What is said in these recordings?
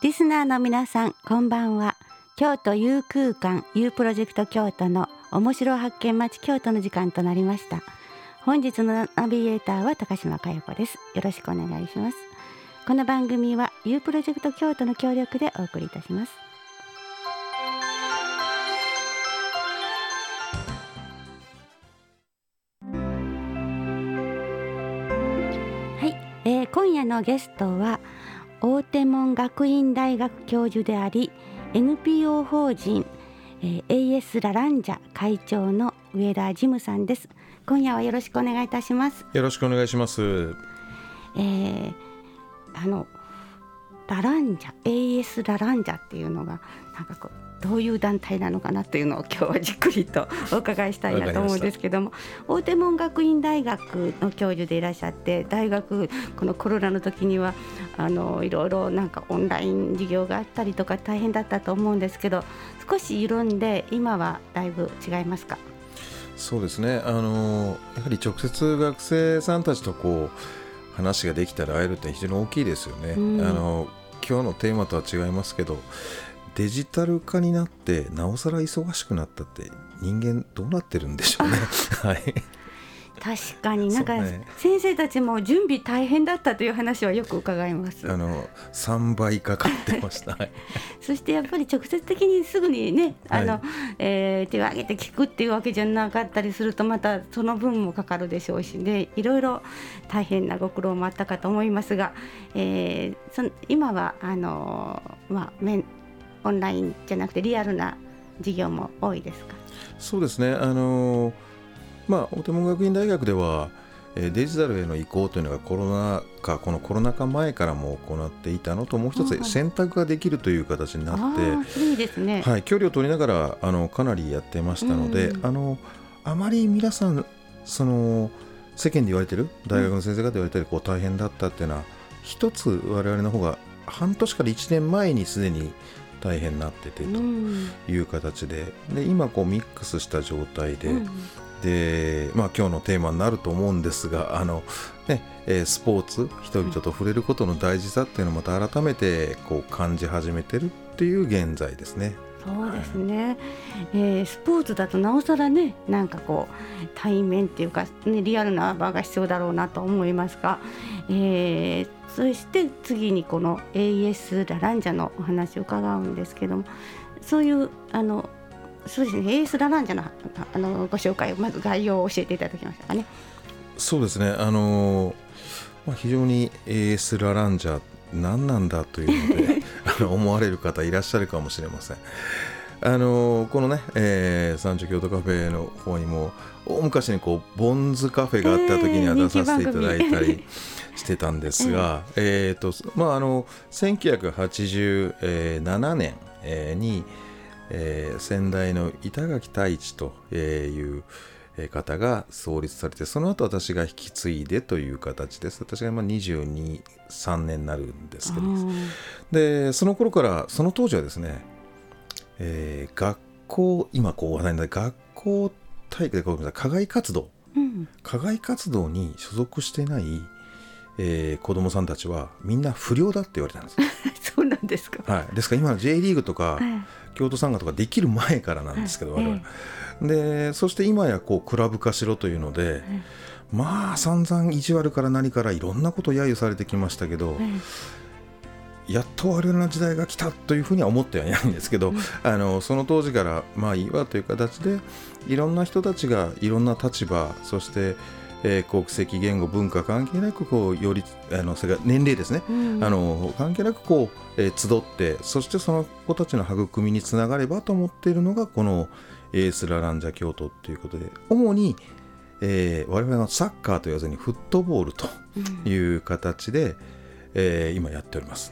リスナーの皆さん、こんばんは。京都 U 空間 U プロジェクト京都の面白発見町京都の時間となりました。本日のナビゲーターは高島佳代子です。よろしくお願いします。この番組は U プロジェクト京都の協力でお送りいたします。はい、今夜のゲストは大手門学院大学教授であり NPO 法人、AS ラランジャ会長の上田ジムさんです。今夜はよろしくお願いいたします。 よろしくお願いします。 ラランジャ AS ラランジャっていうのがなんかこうどういう団体なのかなというのを今日はじっくりとお伺いしたいなと思うんですけども、大手門学院大学の教授でいらっしゃって、大学このコロナの時にはいろいろなんかオンライン授業があったりとか大変だったと思うんですけど、少し緩んで今はだいぶ違いますか？ そうですね、やはり直接学生さんたちとこう話ができたら会えるって非常に大きいですよね。今日のテーマとは違いますけど、デジタル化になってなおさら忙しくなったって人間どうなってるんでしょうね。はい、 確かになんか先生たちも準備大変だったという話はよく伺います。 3倍かかってました。はい、 そしてやっぱり直接的にすぐにね手を挙げて聞くっていうわけじゃなかったりすると、またその分もかかるでしょうしね、いろいろ大変なご苦労もあったかと思いますが、今はオンラインじゃなくてリアルな授業も多いですか？ そうですね、大手門学院大学ではデジタルへの移行というのがこのコロナ禍前からも行っていたのと、もう一つ選択ができるという形になって、 いいですね。 はい、距離を取りながらかなりやってましたので、あまり皆さん世間で言われてる大学の先生方で言われてる大変だったっていうのは、一つ我々の方が半年から1年前にすでに大変になっててという形で、今ミックスした状態で、今日のテーマになると思うんですが、スポーツ、人々と触れることの大事さっていうのをまた改めて感じ始めてるっていう現在ですね。 そうですね、スポーツだとなおさらね、なんか対面っていうか、リアルな場が必要だろうなと思いますが、そして次にこの AS ラランジャのお話を伺うんですけども、そういうそうですね、AS ラランジャのご紹介を、まず概要を教えていただけましたかね。 そうですね、非常に AS ラランジャ何なんだというので思われる方いらっしゃるかもしれません。このね、三条京都カフェの方にも大昔にボンズカフェがあった時には出させていただいたりしてたんですが、1987年に先代の板垣太一という方が創立されて、その後私が引き継いでという形です。私が22、3年になるんですけど、でその頃からその当時はですね、学校、今話題になる学校体育で課外活動、課外活動に所属してない子どもさんたちはみんな不良だって言われたんです。 そうなんですか。 はい、ですから今の J リーグとか、京都サンガとかできる前からなんですけど、でそして今やクラブ化しろというので、散々意地悪から何からいろんなことを揶揄されてきましたけど、やっと我々の時代が来たというふうには思ってはいないんですけど、その当時からいいわという形で、いろんな人たちがいろんな立場、そして国籍、言語、文化関係なくよりそれから年齢ですね、関係なく集って、そしてその子たちの育みにつながればと思っているのがこのAS ラランジャ京都ということで、主に我々のサッカーと言わずにフットボールという形で、今やっております。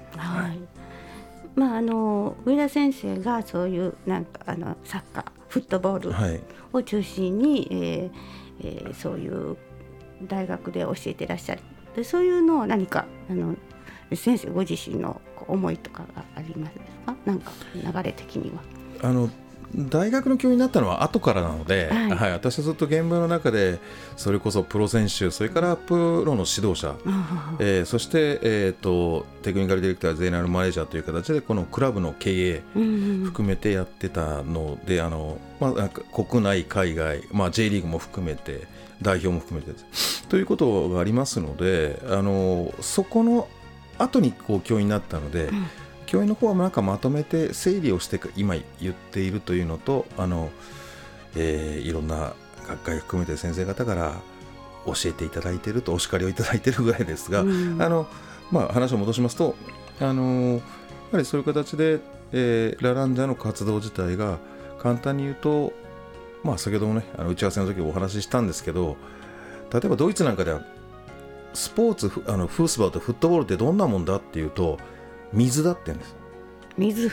上田先生がそういうサッカー、フットボールを中心に、そういう大学で教えていらっしゃる。でそういうのを何か先生ご自身の思いとかがありますか？なんか流れ的には。 大学の教員になったのは後からなので、私はずっと現場の中でそれこそプロ選手、それからプロの指導者、そして、テクニカルディレクター、ゼネラルマネージャーという形でこのクラブの経営含めてやってたので、国内海外、J リーグも含めて代表も含めてということがありますので、そこの後にこう教員になったので、教員の方はなんかまとめて整理をして今言っているというのと、いろんな学会含めて先生方から教えていただいていると、お叱りをいただいているぐらいですが、話を戻しますと、やはりそういう形で、ラランジャの活動自体が簡単に言うと、先ほどもね打ち合わせの時お話ししたんですけど、例えばドイツなんかではスポーツ、フースバーとフットボールってどんなもんだっていうと、水だって言うんです。 水、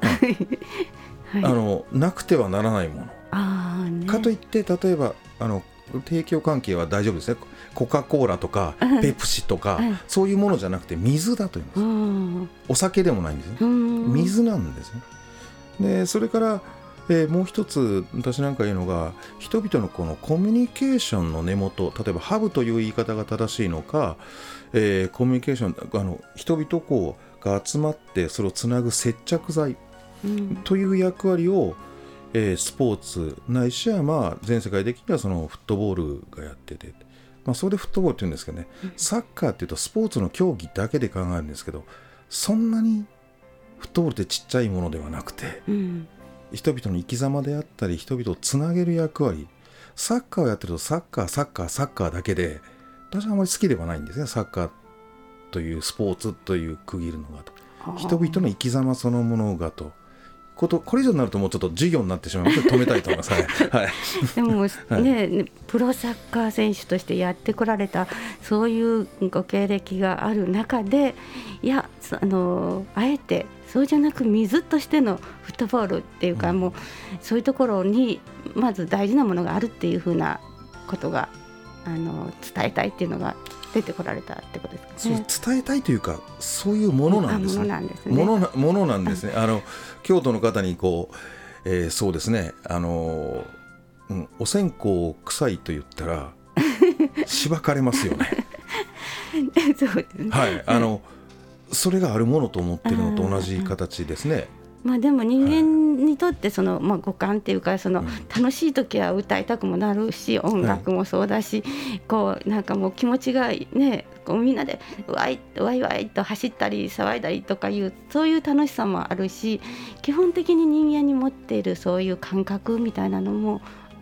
なくてはならないもの、かといって例えば提供関係は大丈夫ですね、コカ・コーラとかペプシとか、そういうものじゃなくて水だと言うんです。お酒でもないんですね、水なんですね。でそれから、もう一つ私なんか言うのが、人々のこのコミュニケーションの根元、例えばハブという言い方が正しいのか、コミュニケーション、人々が集まってそれをつなぐ接着剤という役割を、スポーツないしは全世界的にはそのフットボールがやってて、それでフットボールって言うんですけどね、サッカーっていうとスポーツの競技だけで考えるんですけど、そんなにフットボールってちっちゃいものではなくて、人々の生き様であったり人々をつなげる役割、サッカーをやってるとサッカーだけで私はあまり好きではないんですね。サッカーというスポーツという区切るのがと、人々の生き様そのものがとこれ以上になるともうちょっと授業になってしまうので止めたいと思います。 でもプロサッカー選手としてやってこられたそういうご経歴がある中で、あえてそうじゃなく水としてのフットボールっていうか、もうそういうところにまず大事なものがあるっていうふうなことが伝えたいっていうのが出てこられたってことですかね。 そう伝えたいというか、そういうものなんですね。ものなんですね。京都の方にそうですね、お線香臭いと言ったらしばかれますよね。 そうですね。 それがあるものと思っているのと同じ形ですね。 でも人間にとって五感っていうか、楽しい時は歌いたくもなるし、音楽もそうだし、なんかもう気持ちがね、みんなでワイワイと走ったり騒いだりとかいうそういう楽しさもあるし、基本的に人間に持っているそういう感覚みたいなのも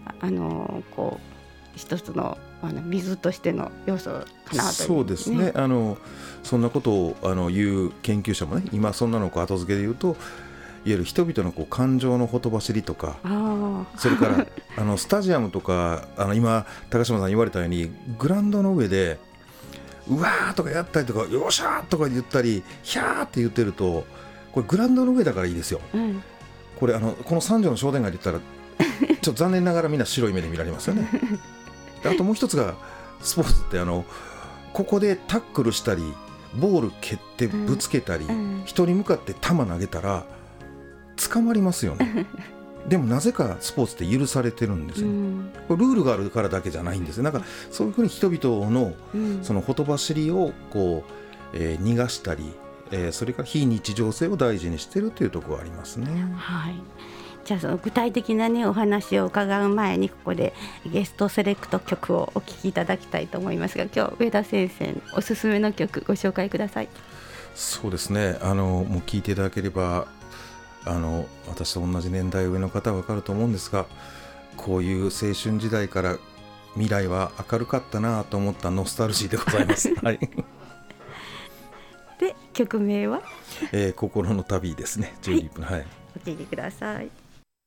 一つの水としての要素かなという、 そうですね。そんなことを言う研究者もね、今そんなの後付けで言うと、いわゆる人々の感情のほとばしりとか、それからスタジアムとか今高島さん言われたようにグラウンドの上でうわーとかやったりとか、よっしゃーとか言ったりヒャーって言ってると、これグラウンドの上だからいいですよ、これこの三条の商店街で言ったらちょっと残念ながらみんな白い目で見られますよね。あともう一つがスポーツってここでタックルしたりボール蹴ってぶつけたり、人に向かって球投げたら捕まりますよね。でもなぜかスポーツって許されてるんですよ、ルールがあるからだけじゃないんですよ。なんかそういうふうに人々のそのほとばしりを逃がしたり、それから非日常性を大事にしているというところがありますね。 じゃあその具体的なお話を伺う前に、ここでゲストセレクト曲をお聴きいただきたいと思いますが、今日上田先生おすすめの曲ご紹介ください。 そうですね、もう聴いていただければ私と同じ年代上の方は分かると思うんですが、こういう青春時代から未来は明るかったなと思ったノスタルジーでございます。 で曲名は、 心の旅ですね。12分、 お聴いてください。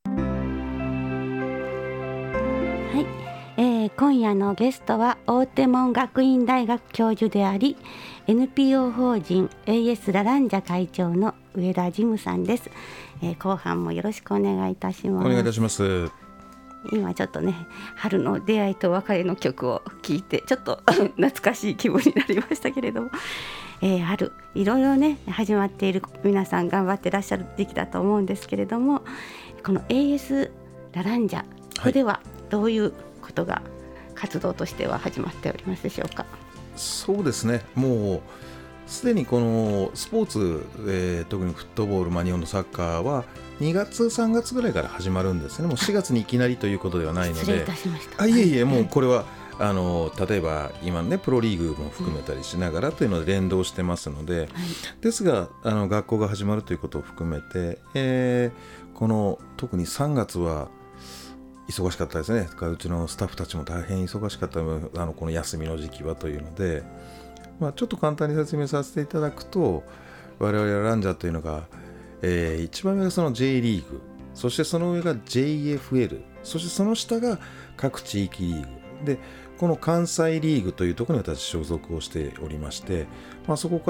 今夜のゲストは大手門学院大学教授であり NPO 法人 AS ラランジャ会長の上田ジムさんです。後半もよろしくお願いいたします。 お願いいたします。 今ちょっとね、春の出会いと別れの曲を聴いてちょっと懐かしい気分になりましたけれども、春いろいろね始まっている皆さん頑張ってらっしゃる時期だと思うんですけれども、 この AS ラランジャ、ここではどういうことが活動としては始まっておりますでしょうか。 そうですね、もうすでにこのスポーツ、特にフットボール、日本のサッカーは2月3月ぐらいから始まるんですね。もう4月にいきなりということではないので、 失礼いたしました。 いえいえ、もうこれは例えば今ねプロリーグも含めたりしながらというので連動してますので、ですが学校が始まるということを含めて、この特に3月は忙しかったですね。うちのスタッフたちも大変忙しかったこの休みの時期はというので、ちょっと簡単に説明させていただくと、我々ラランジャというのが、一番上がその J リーグ、そしてその上が JFL、 そしてその下が各地域リーグで、この関西リーグというところに私所属をしておりまして、そこから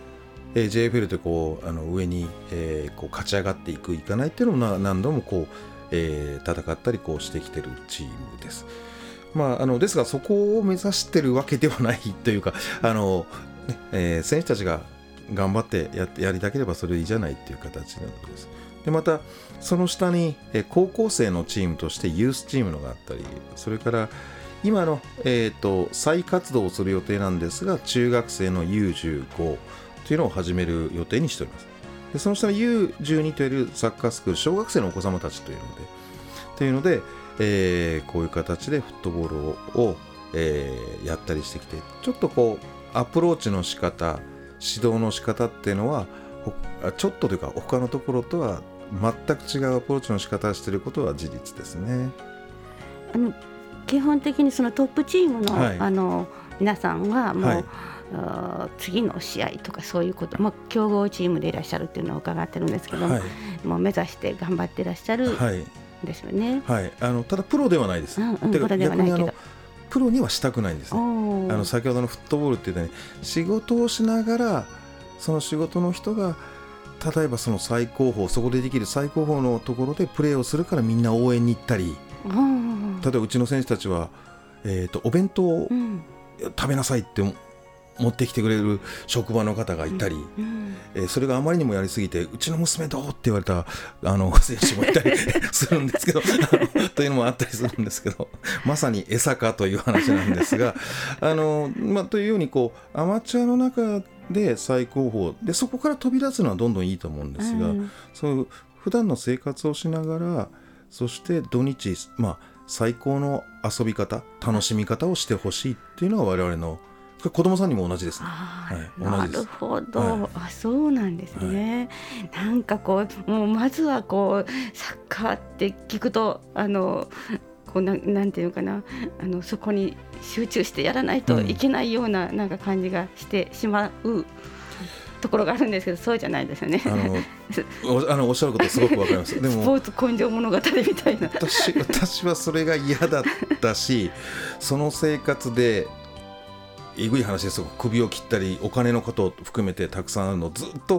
、JFL で上に、勝ち上がっていかないっていうのを何度も戦ったりしてきているチームです。ですがそこを目指しているわけではないというか、選手たちが頑張ってやりたければそれでいいじゃないっていう形なのです。でまたその下に高校生のチームとしてユースチームのがあったり、それから今の、再活動をする予定なんですが、中学生の U15 というのを始める予定にしております。でその下の U12 というサッカースクール、小学生のお子様たちというので、こういう形でフットボールを、やったりしてきて、ちょっとアプローチの仕方、指導の仕方っていうのはちょっとというか他のところとは全く違うアプローチの仕方をしていることは事実ですね。 基本的にそのトップチームの、皆さんはもう、次の試合とかそういうこと、強豪チームでいらっしゃるっていうのを伺ってるんですけども、もう目指して頑張ってらっしゃるんですよね。 ただプロではないです。 プロではないけどプロにはしたくないんですね。先ほどのフットボールって言ったように、仕事をしながらその仕事の人が例えばその最高峰、そこでできる最高峰のところでプレーをするからみんな応援に行ったり、例えばうちの選手たちは、お弁当を食べなさいって持ってきてくれる職場の方がいたり、それがあまりにもやりすぎてうちの娘どうって言われた選手もいたりするんですけどというのもあったりするんですけど、まさに餌かという話なんですがというようにアマチュアの中で最高峰で、そこから飛び出すのはどんどんいいと思うんですが、そういう普段の生活をしながら、そして土日、最高の遊び方、楽しみ方をしてほしいっていうのが我々の、子供さんにも同じですね。 なるほど、そうなんですね。なんかもうまずはサッカーって聞くとなんていうかな、そこに集中してやらないといけないような、なんか感じがしてしまうところがあるんですけど、そうじゃないですよね。 おっしゃることすごくわかります。でもスポーツ根性物語みたいな私はそれが嫌だったし、その生活でえぐい話ですよ、首を切ったりお金のことを含めてたくさんあるのをずっと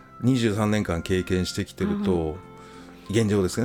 23年間経験してきてると、現状ですね、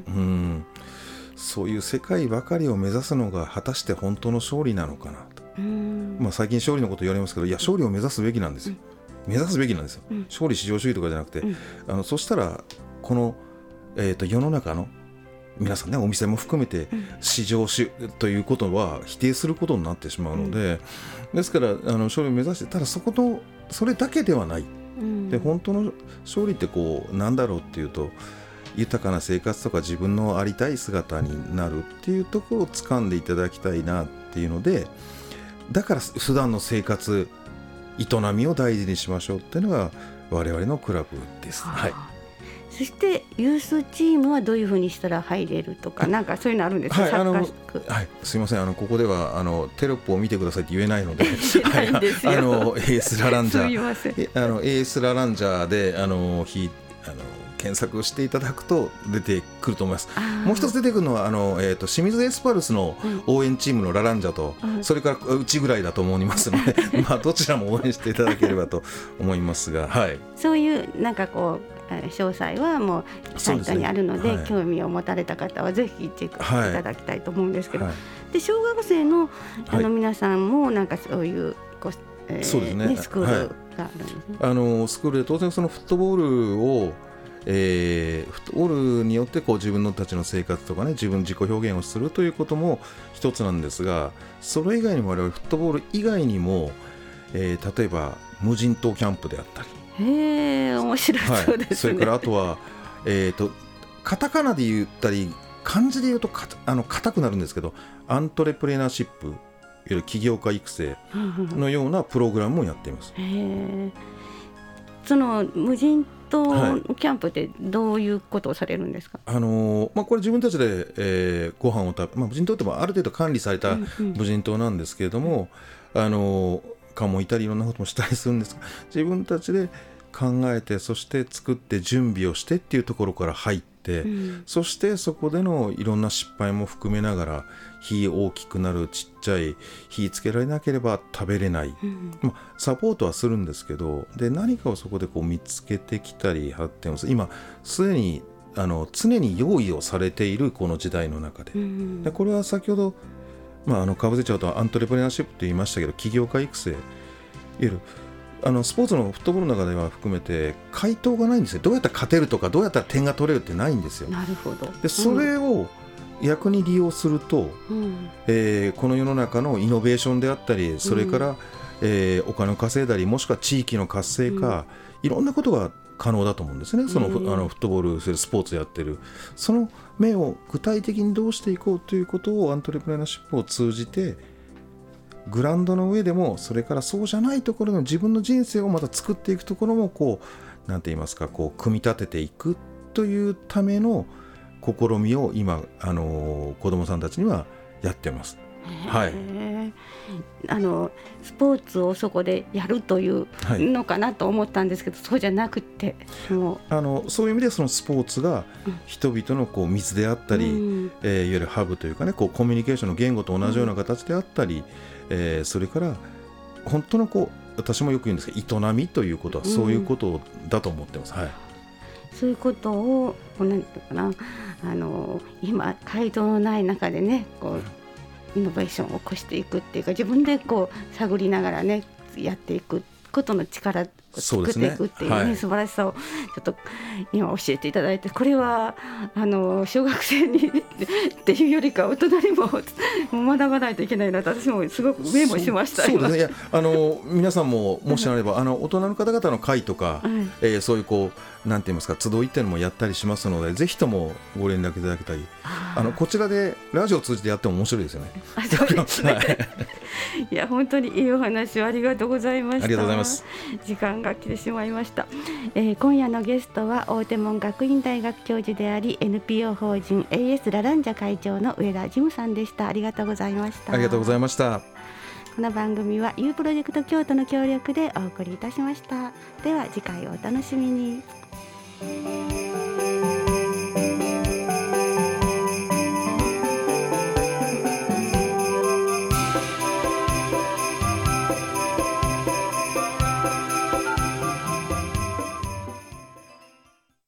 そういう世界ばかりを目指すのが果たして本当の勝利なのかなと、最近勝利のこと言われますけど、いや勝利を目指すべきなんですよ、勝利至上主義とかじゃなくて、そしたらこの、世の中の皆さんね、お店も含めて市場ということは否定することになってしまうので、ですから勝利を目指して、ただそれだけではない、で本当の勝利ってなんだろうっていうと、豊かな生活とか自分のありたい姿になるっていうところを掴んでいただきたいなっていうので、だから普段の生活営みを大事にしましょうっていうのが我々のクラブです。 そしてユースチームはどういうふうにしたら入れるとか、なんかそういうのあるんですか。 すいません、ここではテロップを見てくださいって言えないのでAS ラランジャーAS ラランジャーで検索していただくと出てくると思います。もう一つ出てくるのは清水エスパルスの応援チームのラランジャと、それからうちぐらいだと思いますのでどちらも応援していただければと思いますが、 そういうなんか詳細はもうサイトにあるので、興味を持たれた方はぜひチェックしていただきたいと思うんですけど、で小学生の皆さんもなんかそういうスクールがあるんですね。 スクールで当然そのフットボールをフットボールによってこう自分たちの生活とかね、自己表現をするということも一つなんですが、それ以外にも我々フットボール以外にも、例えば無人島キャンプであったり、 面白そうですね。 それからあとは、カタカナで言ったり漢字で言うと硬くなるんですけど、アントレプレナーシップ、いわゆる起業家育成のようなプログラムをやっています。 その無人島キャンプってどういうことをされるんですか？ これ自分たちで、ご飯を食べ、無人島ってもある程度管理された無人島なんですけれども、蚊もいたりいろんなこともしたりするんですが、自分たちで考えて、そして作って準備をしてっていうところから入って、そしてそこでのいろんな失敗も含めながら、火大きくなる、ちっちゃい火つけられなければ食べれない、サポートはするんですけど、で何かをそこでこう見つけてきたり発展をする、今すでに常に用意をされているこの時代の中で、でこれは先ほどかぶせちゃうとアントレプレナーシップと言いましたけど、起業家育成、いわゆるスポーツのフットボールの中では含めて回答がないんですよ。どうやったら勝てるとか、どうやったら点が取れるってないんですよ。 なるほど。 でそれを逆に利用すると、この世の中のイノベーションであったり、それから、お金を稼いだり、もしくは地域の活性化、いろんなことが可能だと思うんですね。そのフットボール、スポーツやってる、その目を具体的にどうしていこうということをアントレプレナーシップを通じて、グラウンドの上でも、それからそうじゃないところの自分の人生をまた作っていくところもなんて言いますか、組み立てていくというための試みを今子どもさんたちにはやってます。 スポーツをそこでやるというのかなと思ったんですけど、そうじゃなくて、 そういう意味でそのスポーツが人々の水であったり、いわゆるハブというかね、コミュニケーションの言語と同じような形であったり、それから本当の私もよく言うんですけど、営みということはそういうことだと思ってます。 そういうことをなんていうかな、今街道のない中でね、イノベーションを起こしていくっていうか、自分で探りながらねやっていくことの力を作っていくっていうね、素晴らしさをちょっと今教えていただいて、これは小学生にっていうよりか大人にも学ばないといけないなと、私もすごくメモしました。 そうですね。皆さんももしあれば大人の方々の会とか、そういうなんて言いますか、集いっていうのもやったりしますので、ぜひともご連絡いただきたい。こちらでラジオを通じてやっても面白いですよね。 そうですね。いや本当にいいお話をありがとうございました。 ありがとうございます。 時間が来てしまいました。今夜のゲストは大手門学院大学教授であり NPO 法人 AS ラランジャ会長の上田ジムさんでした。ありがとうございました。 ありがとうございました。 この番組は U プロジェクト京都の協力でお送りいたしました。では次回をお楽しみに。